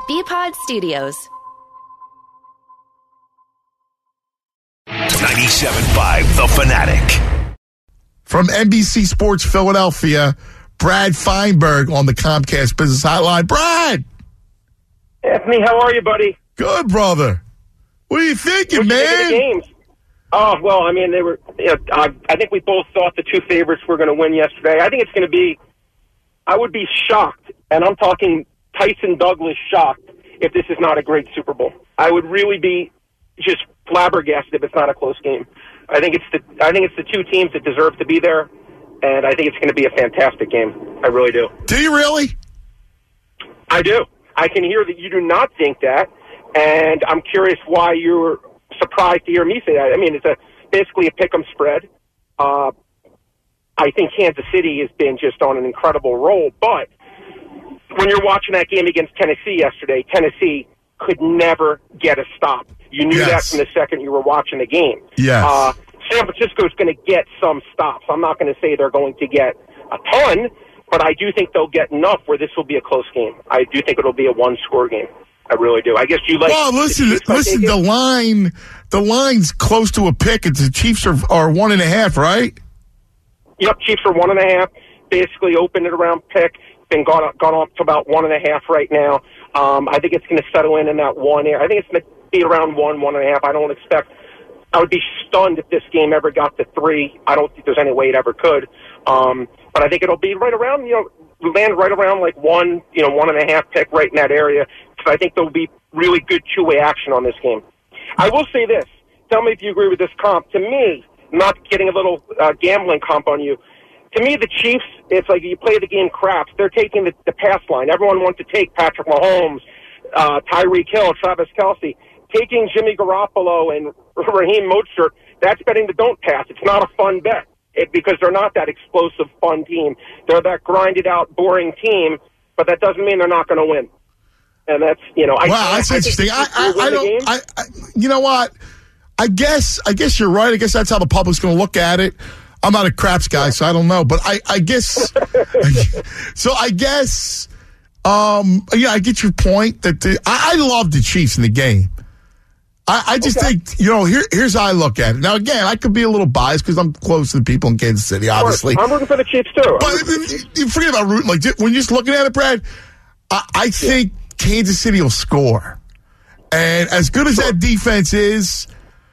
BPod Studios. 97.5 The Fanatic. From NBC Sports Philadelphia, Brad Feinberg on the Comcast Business Hotline. Brad! Anthony, how are you, buddy? Good, brother. What are you thinking, What did you think of the man? games? Oh, well, I mean, they were. I think we both thought the two favorites were going to win yesterday. I think it's going to be. I would be shocked, and I'm talking Tyson Douglas shocked, if this is not a great Super Bowl. I would really be just flabbergasted if it's not a close game. I think it's the two teams that deserve to be there, and I think it's going to be a fantastic game. I really do. Do you really? I do. I can hear that you do not think that, and I'm curious why you're surprised to hear me say that. I mean, it's basically a pick'em spread. I think Kansas City has been just on an incredible roll, but when you're watching that game against Tennessee yesterday, Tennessee could never get a stop. You knew that from the second you were watching the game. Yes. San Francisco's going to get some stops. I'm not going to say they're going to get a ton, but I do think they'll get enough where this will be a close game. I do think it'll be a one-score game. I really do. I guess you like. Well, listen. The line's close to a pick. The Chiefs are 1.5, right? Yep, Chiefs are 1.5. Basically, opened it around pick. Been gone up to about 1.5 right now. I think it's going to settle in that one area. I think it's going to be around 1.5. I don't expect. I would be stunned if this game ever got to 3. I don't think there's any way it ever could. But I think it'll be right around. Land right around like 1.5 pick right in that area. Because I think there'll be really good two-way action on this game. I will say this. Tell me if you agree with this comp. To me, not getting a little gambling comp on you. To me, the Chiefs, it's like you play the game craps. They're taking the pass line. Everyone wants to take Patrick Mahomes, Tyreek Hill, Travis Kelce. Taking Jimmy Garoppolo and Raheem Mostert, that's betting the don't pass. It's not a fun bet because they're not that explosive, fun team. They're that grinded-out, boring team, but that doesn't mean they're not going to win. And that's, that's interesting. You know what? I guess you're right. I guess that's how the public's going to look at it. I'm not a craps guy, so I don't know. But I guess so. I guess I get your point that I love the Chiefs in the game. I just think here's how I look at it. Now again, I could be a little biased because I'm close to the people in Kansas City. Obviously, I'm rooting for the Chiefs too. But you forget about rooting. Like when you're just looking at it, Brad, I think Kansas City will score, and as good as that defense is.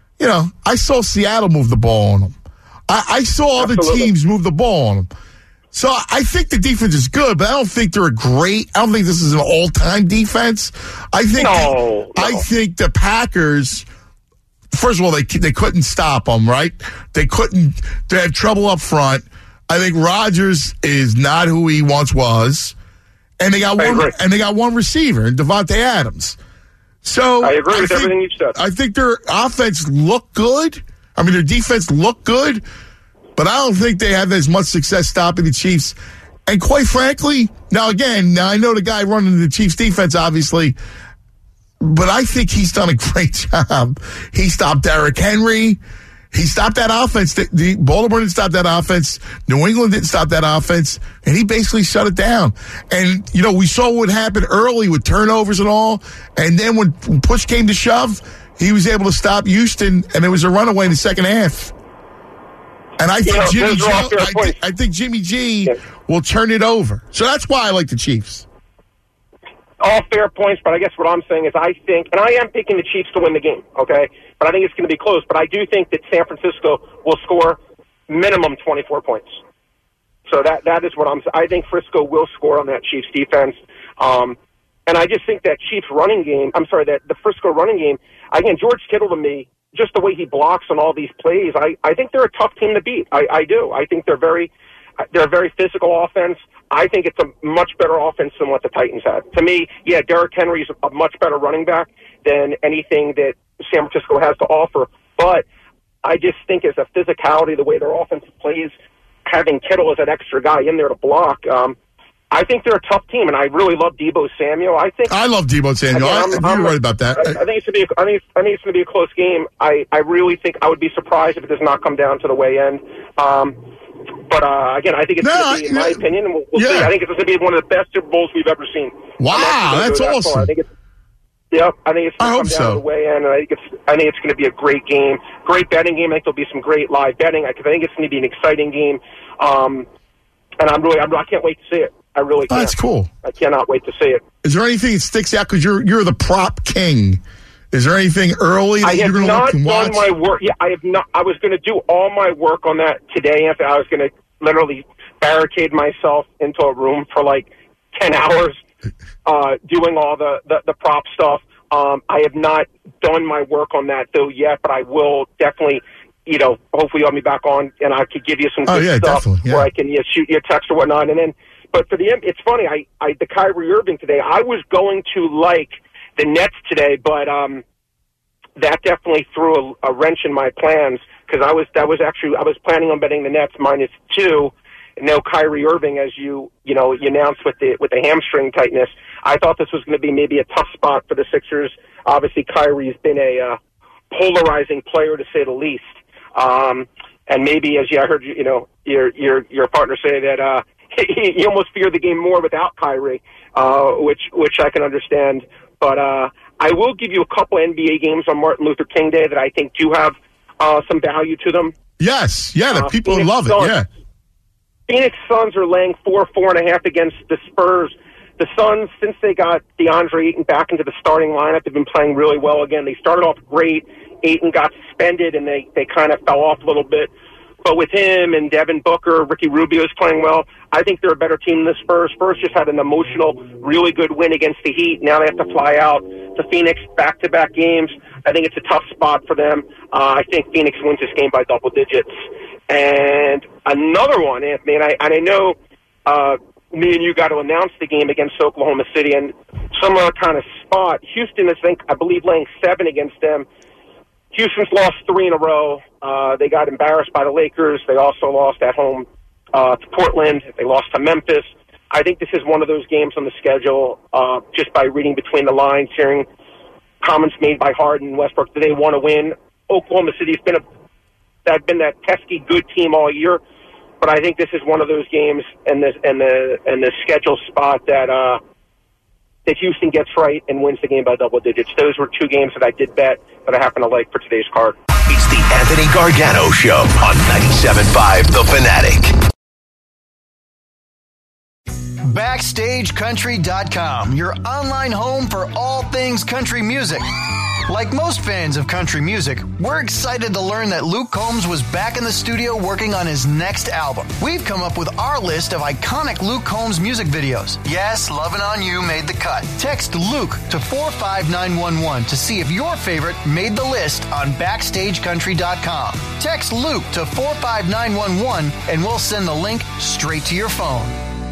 I saw Seattle move the ball on them. I saw other teams move the ball on them. So I think the defense is good, but I don't think they're I don't think this is an all-time defense. I think I think the Packers, first of all, they couldn't stop them, right? They had trouble up front. I think Rodgers is not who he once was. And they got one receiver, Devontae Adams. So I agree with everything you said. I think their offense looked good. I mean, their defense looked good, but I don't think they have as much success stopping the Chiefs. And quite frankly, now I know the guy running the Chiefs defense, obviously, but I think he's done a great job. He stopped Derrick Henry. He stopped that offense. Baltimore didn't stop that offense. New England didn't stop that offense. And he basically shut it down. And, we saw what happened early with turnovers and all. And then when push came to shove, he was able to stop Houston, and it was a runaway in the second half. And I think Jimmy G will turn it over. So that's why I like the Chiefs. All fair points, but I guess what I'm saying is I think, and I am picking the Chiefs to win the game, okay? But I think it's going to be close. But I do think that San Francisco will score minimum 24 points. So that is what I think Frisco will score on that Chiefs defense. And I just think that Chiefs running game, that the Frisco running game, again, George Kittle to me, just the way he blocks on all these plays, I think they're a tough team to beat. I do. I think they're a very physical offense. I think it's a much better offense than what the Titans had. To me, Derrick Henry's a much better running back than anything that San Francisco has to offer. But I just think as a physicality, the way their offense plays, having Kittle as an extra guy in there to block, I think they're a tough team, and I really love Deebo Samuel. I love Deebo Samuel. You're right about that. I think it's going to be a close game. I really think I would be surprised if it does not come down to the way end. But again, I think it's going to be, in my opinion, and we'll see. I think it's going to be one of the best Super Bowls we've ever seen. Wow, that's awesome. Yep, I think it's going to come down so. to the way in, and I think it's going to be a great game, great betting game. I think there'll be some great live betting because I think it's going to be an exciting game, and I can't wait to see it. I really can't. That's cool. I cannot wait to see it. Is there anything that sticks out because you're the prop king? Is there anything early that you're going to look and watch? I have not done my work. Yeah, I have not. I was going to do all my work on that today, Anthony. I was going to literally barricade myself into a room for like 10 hours. Doing all the prop stuff. I have not done my work on that though yet, but I will definitely, hopefully you'll have me back on and I could give you some good stuff where I can shoot you a text or whatnot. And then, but for it's funny, the Kyrie Irving today, I was going to like the Nets today, but that definitely threw a wrench in my plans because I was planning on betting the Nets -2. No Kyrie Irving, as you announced with the hamstring tightness. I thought this was going to be maybe a tough spot for the Sixers. Obviously, Kyrie's been a polarizing player to say the least. And maybe, as I heard your partner say that he almost feared the game more without Kyrie, which I can understand. But I will give you a couple NBA games on Martin Luther King Day that I think do have some value to them. Yes, yeah, the people love it. Yeah. Phoenix Suns are laying 4.5 against the Spurs. The Suns, since they got DeAndre Ayton back into the starting lineup, they've been playing really well again. They started off great. Ayton got suspended, and they kind of fell off a little bit. But with him and Devin Booker, Ricky Rubio's playing well. I think they're a better team than the Spurs. Spurs just had an emotional, really good win against the Heat. Now they have to fly out to Phoenix back-to-back games. I think it's a tough spot for them. I think Phoenix wins this game by double digits. And another one, Anthony, and I know me and you got to announce the game against Oklahoma City, and similar kind of spot. Houston is, I believe, laying 7 against them. Houston's lost 3 in a row. They got embarrassed by the Lakers. They also lost at home to Portland. They lost to Memphis. I think this is one of those games on the schedule, just by reading between the lines, hearing comments made by Harden and Westbrook. Do they want to win? Oklahoma City's been that pesky good team all year, but I think this is one of those games and the schedule spot that Houston gets right and wins the game by double digits. Those were 2 games that I did bet that I happen to like for today's card. It's the Anthony Gargano Show on 97.5 The Fanatic. BackstageCountry.com, your online home for all things country music. Like most fans of country music, we're excited to learn that Luke Combs was back in the studio working on his next album. We've come up with our list of iconic Luke Combs music videos. Yes, Lovin' On You made the cut. Text Luke to 45911 to see if your favorite made the list on BackstageCountry.com. Text Luke to 45911 and we'll send the link straight to your phone.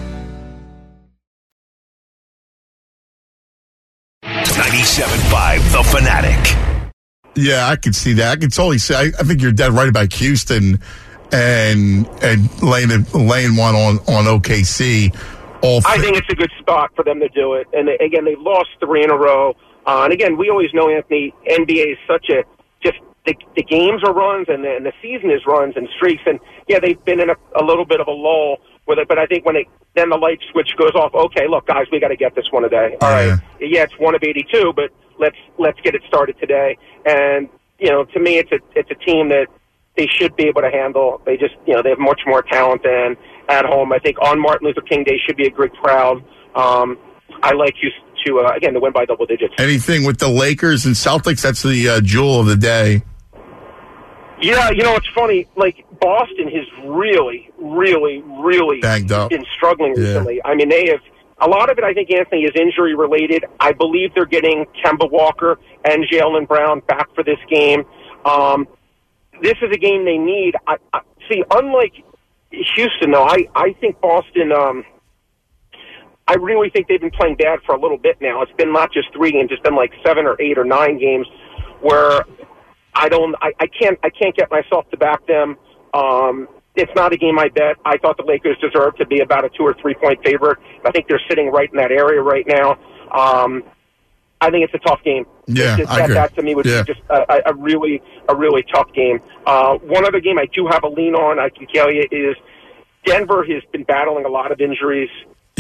97.5 The Fanatic. Yeah, I could see that. I could totally say. I think you're dead right about Houston and laying one on OKC. I think it's a good spot for them to do it. And again, they've lost 3 in a row. And again, we always know, Anthony, NBA is such the games are runs and the season is runs and streaks. And yeah, they've been in a little bit of a lull with it. But I think when then the light switch goes off. Okay, look, guys, we got to get this one today. All right, yeah, it's 1 of 82, but let's get it started today. And to me, it's a team that they should be able to handle. They just they have much more talent than at home. I think on Martin Luther King Day should be a great crowd. I like you to win by double digits. Anything with the Lakers and Celtics? That's the jewel of the day. Yeah, it's funny. Like, Boston has really, really, really banged up. Been struggling recently. Yeah. I mean, they have a lot of it. I think, Anthony, is injury related. I believe they're getting Kemba Walker and Jaylen Brown back for this game. This is a game they need. See, unlike Houston, though, I think Boston. I really think they've been playing bad for a little bit now. It's been not just 3 games; it's been like 7 or 8 or 9 games where I can't get myself to back them. It's not a game I bet. I thought the Lakers deserved to be about a 2 or 3 point favorite. I think they're sitting right in that area right now. I think it's a tough game. Yeah, I agree. That to me would be just a really tough game. One other game I do have a lean on, I can tell you, is Denver has been battling a lot of injuries.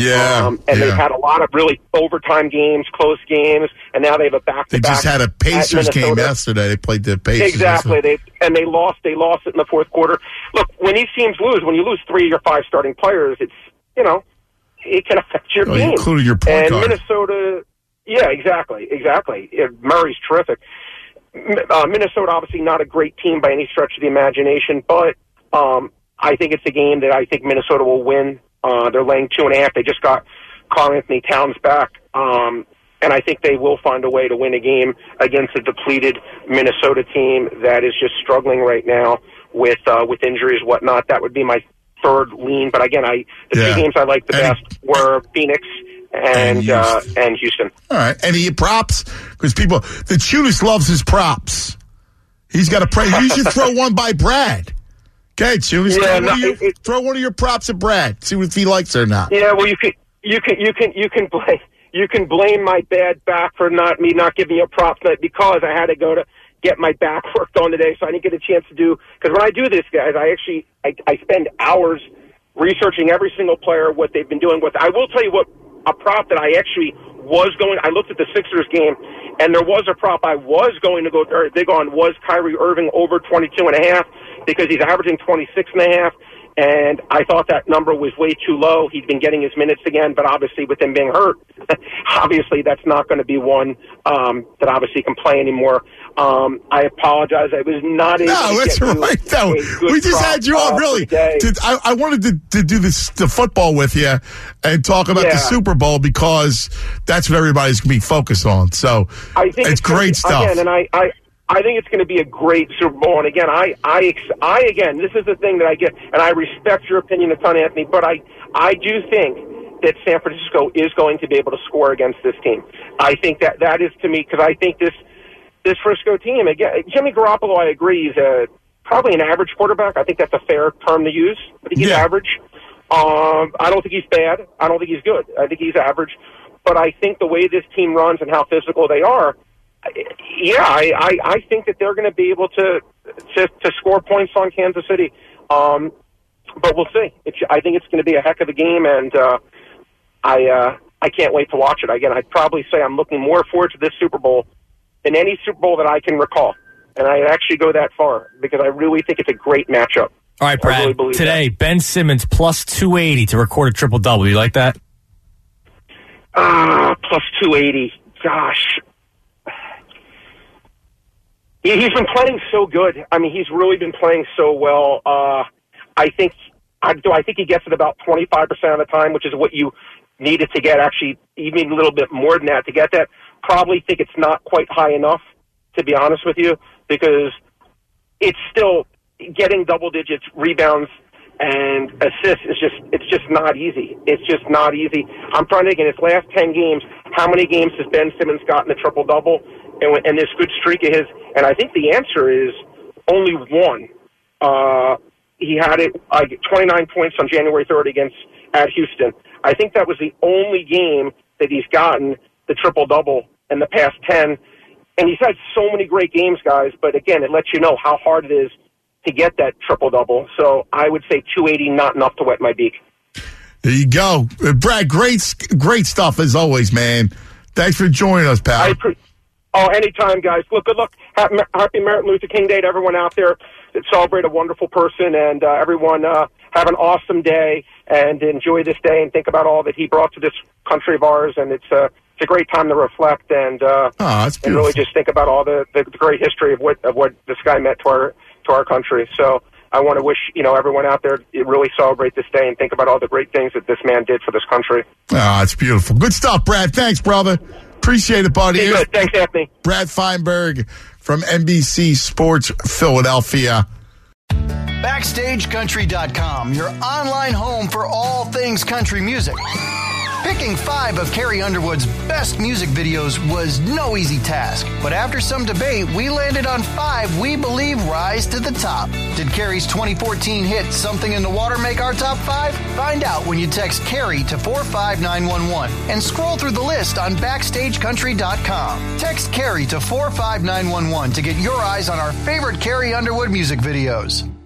Yeah. They've had a lot of really overtime games, close games, and now they have a back-to-back. They just had a Pacers game yesterday. They played the Pacers. Exactly. They lost it in the fourth quarter. Look, when these teams lose, when you lose 3 of your 5 starting players, it's, it can affect your game. Including your point guard. Minnesota, yeah, exactly. Murray's terrific. Minnesota, obviously not a great team by any stretch of the imagination, but I think it's a game that I think Minnesota will win. They're laying 2.5. They just got Karl-Anthony Towns back, and I think they will find a way to win a game against a depleted Minnesota team that is just struggling right now with injuries, whatnot. That would be my third lean. But again, the 2 games I liked the best were Phoenix and Houston. All right. Any props? Because the Chunas loves his props. He's got to pray. You should throw one by Brad. Okay, Chunas, throw one of your props at Brad. See if he likes it or not. Yeah, well, you can blame my bad back for me not giving you a prop night because I had to go to get my back worked on today, so I didn't get a chance to do. Because when I do this, guys, I spend hours researching every single player, what they've been doing. I will tell you what a prop that I actually was going. I looked at the Sixers game, and there was a prop I was going to go very big on was Kyrie Irving over 22.5 because he's averaging 26.5. And I thought that number was way too low. He's been getting his minutes again, but obviously with him being hurt, obviously that's not going to be one that obviously can play anymore. I apologize. I was not able to get right, though. We just had you on, really. I wanted to do the football with you and talk about the Super Bowl because that's what everybody's going to be focused on. So I think it's great stuff. Again, and I think it's going to be a great Super Bowl. And again, again, this is the thing that I get, and I respect your opinion a ton, Anthony, but I do think that San Francisco is going to be able to score against this team. I think that is, to me, because I think this Frisco team, again, Jimmy Garoppolo, I agree, is probably an average quarterback. I think that's a fair term to use. I think he's average. I don't think he's bad. I don't think he's good. I think he's average. But I think the way this team runs and how physical they are, I think that they're going to be able to score points on Kansas City. But we'll see. I think it's going to be a heck of a game, and I can't wait to watch it. Again, I'd probably say I'm looking more forward to this Super Bowl than any Super Bowl that I can recall. And I'd actually go that far because I really think it's a great matchup. All right, Brad, today, Ben Simmons plus 280 to record a triple-double. You like that? Plus 280. Gosh. He's been playing so good. I mean, he's really been playing so well. I think he gets it about 25% of the time, which is what you needed to get. Actually, even a little bit more than that to get that. Probably think it's not quite high enough, to be honest with you, because it's still getting double digits rebounds and assists. It's just not easy. It's just not easy. I'm trying to think in his last 10 games, how many games has Ben Simmons gotten a triple double? And this good streak of his, and I think the answer is only one. He had it 29 points on January 3rd at Houston. I think that was the only game that he's gotten the triple-double in the past 10. And he's had so many great games, guys, but again, it lets you know how hard it is to get that triple-double. So I would say 280, not enough to wet my beak. There you go. Brad, great stuff as always, man. Thanks for joining us, pal. Anytime, guys. Look, good luck. Happy Martin Luther King Day to everyone out there that celebrate a wonderful person, and everyone have an awesome day and enjoy this day and think about all that he brought to this country of ours. And it's a great time to reflect and really just think about all the great history of what this guy meant to our country. So I want to wish everyone out there really celebrate this day and think about all the great things that this man did for this country. It's beautiful. Good stuff, Brad. Thanks, brother. Appreciate it, buddy. Good. Thanks, Anthony. Brad Feinberg from NBC Sports Philadelphia. BackstageCountry.com, your online home for all things country music. Picking 5 of Carrie Underwood's best music videos was no easy task, but after some debate, we landed on 5 we believe rise to the top. Did Carrie's 2014 hit Something in the Water make our top 5? Find out when you text Carrie to 45911 and scroll through the list on BackstageCountry.com. Text Carrie to 45911 to get your eyes on our favorite Carrie Underwood music videos.